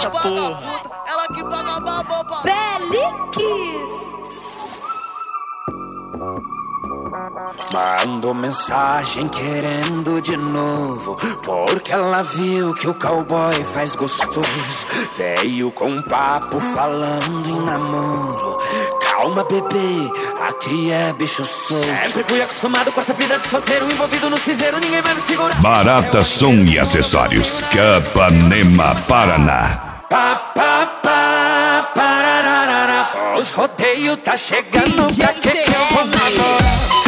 essa porra. Ela que paga baboba. Felix. Mandou mensagem querendo de novo, porque ela viu que o cowboy faz gostoso. Veio com um papo falando em namoro. Calma, bebê, aqui é bicho solto. Sempre fui acostumado com essa vida de solteiro, envolvido nos piseiros, ninguém vai me segurar. Barata Som e Acessórios, Capanema, Paraná. Os rodeios tá chegando, pra que eu vou namorar?